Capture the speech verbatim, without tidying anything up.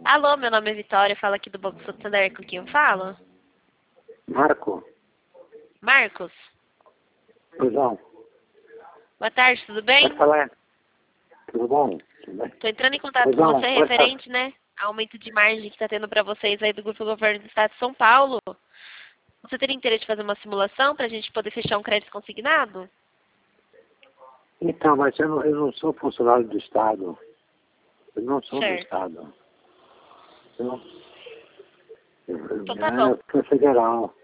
Alô, meu nome é Vitória, falo aqui do Banco Santander, com quem eu falo? Marco, Marcos? pois não. Boa tarde, tudo bem? Pode falar. Tudo bom? Tudo bem? Tô entrando em contato Pois com não, você pode falar. referente, né, ao aumento de margem que tá tendo pra vocês aí do Grupo Governo do Estado de São Paulo. Você teria interesse de fazer uma simulação pra gente poder fechar um crédito consignado? Então, mas eu não, eu não sou funcionário do Estado. Eu não sou do Certo. Estado. Eu, eu, Então tá bom. eu sou federal.